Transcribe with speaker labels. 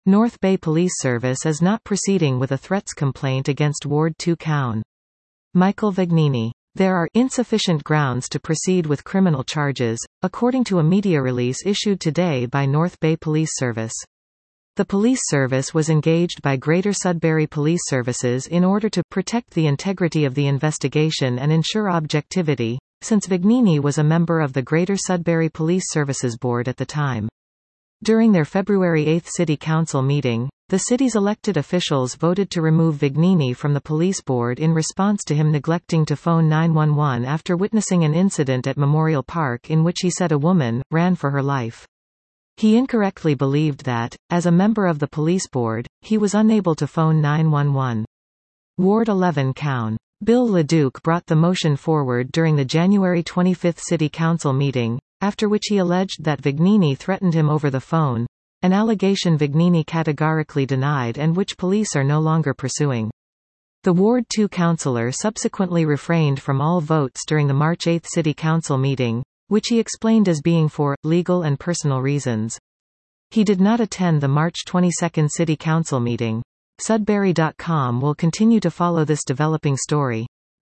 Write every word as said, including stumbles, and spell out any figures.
Speaker 1: North Bay Police Service is not proceeding with a threats complaint against Ward two Coun. Michael Vignini. There are insufficient grounds to proceed with criminal charges, according to a media release issued today by North Bay Police Service. The police service was engaged by Greater Sudbury Police Services in order to protect the integrity of the investigation and ensure objectivity, since Vignini was a member of the Greater Sudbury Police Services Board at the time. During their February eighth City Council meeting, the city's elected officials voted to remove Vignini from the police board in response to him neglecting to phone nine one one after witnessing an incident at Memorial Park in which he said a woman ran for her life. He incorrectly believed that, as a member of the police board, he was unable to phone nine one one. Ward eleven Coun. Bill LeDuc brought the motion forward during the January twenty-fifth City Council meeting, after which he alleged that Vignini threatened him over the phone, an allegation Vignini categorically denied and which police are no longer pursuing. The Ward two councillor subsequently refrained from all votes during the March eighth City Council meeting, which he explained as being for legal and personal reasons. He did not attend the March twenty-second City Council meeting. Sudbury dot com will continue to follow this developing story.